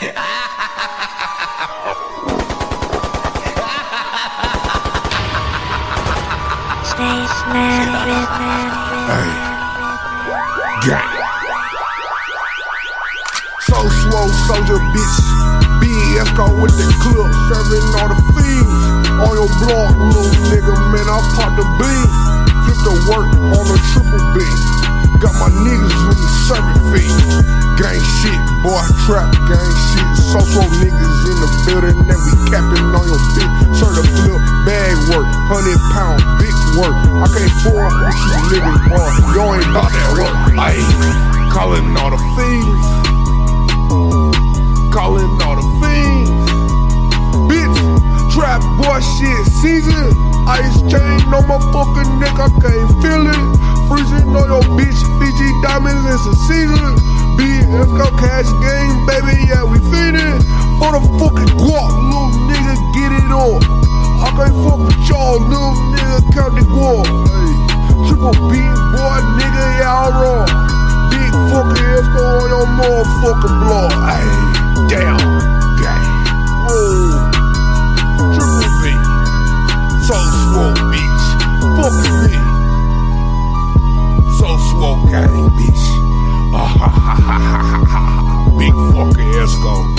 Spaceman, Hey, gang. So swole soldier bitch, BSCO with the clip, serving all the fiends. On your block, little nigga, man, I pop the beam. Flip the work on a triple beam. Got my niggas with me serving fiends. Gang shit, boy, trap gang shit. So swole niggas in the building, and we capping on your bitch. Serve the flip, bag work, 100-pound, big work. I can't afford what you living, boy. You ain't about that work. Ayy, calling all the fiends. Calling all the fiends. Bitch, trap boy shit season. Ice chain on my fucking neck, I can't feel it. Freezing on your bitch, Fiji diamonds, it's a season. Let's go cash game, baby, yeah, we feedin'. For the fucking guap, little nigga, get it on. I can't fuck with y'all, little nigga, count the guap. Hey, triple B, boy, nigga, y'all raw. Big fucking Esco on your motherfucking block. Hey, damn, gang, whoa. Triple B, so swole, bitch, fucking me. So swole gang, bitch. Big fucking Esco.